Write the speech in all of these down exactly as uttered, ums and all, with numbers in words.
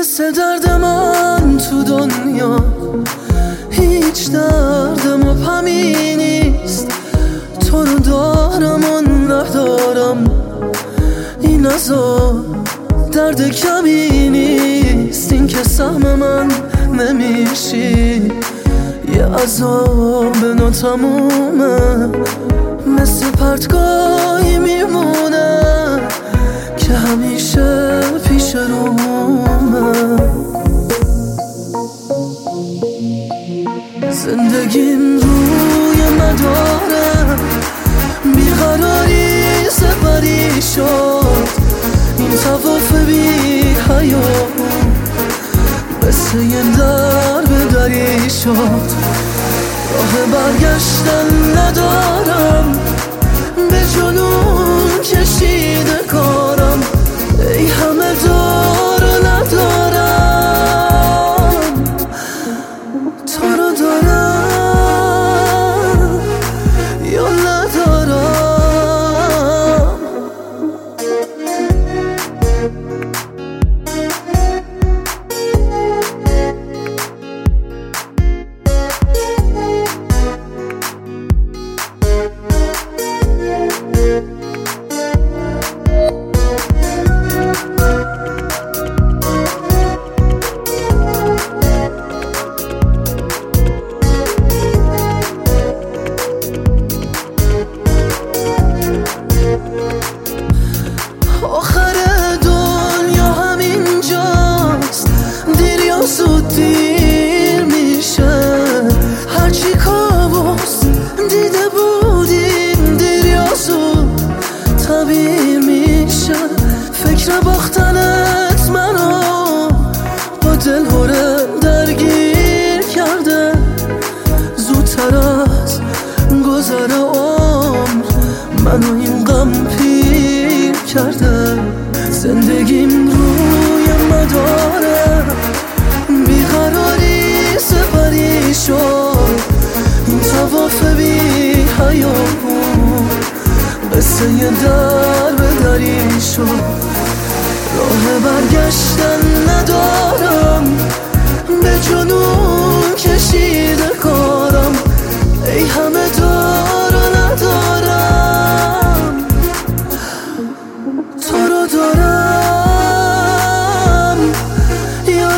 مثل درد من تو دنیا هیچ دردم و پمی نیست. تو رو دارم و ندارم، این عذاب درد کمی نیست. این که سهم من نمیشی، یه عذاب ناتمومه، مثل پرتگاهی میمونه که همیشه پیش رومه. زندگیم روی مداره بیقراری سپری شد. این طواف بی حیات مثل یه درب دری شد. راه برگشتن ندارم، به جنون کشیده کارم. ای همه دار و ندارم، تو رو دارم یا ندارم. آخر دنیا همینجاست، دیر یا زود دیر میشه. هرچی کابوس دیده بودیم دیر یا زود تعبیر میشه. فکر باختنت منو با دلهوره درگیر کرده. زودتر از گذر عمر منو این غم پیر کرده. زندگیم روی مداره بیقراری سپری شد. این طواف بی حیات قصه یه درب دری شد. راه برگشتن ندارم، به جنون کشیده کارم. ای همه دار و ندارم، تو رو دارم یا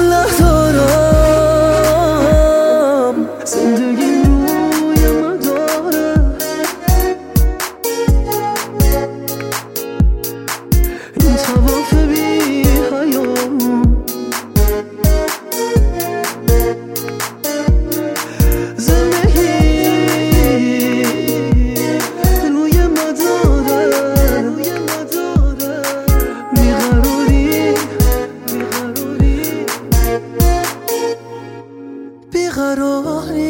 ندارم. زندگی روی مداره این طواف بی حیات. بیقراری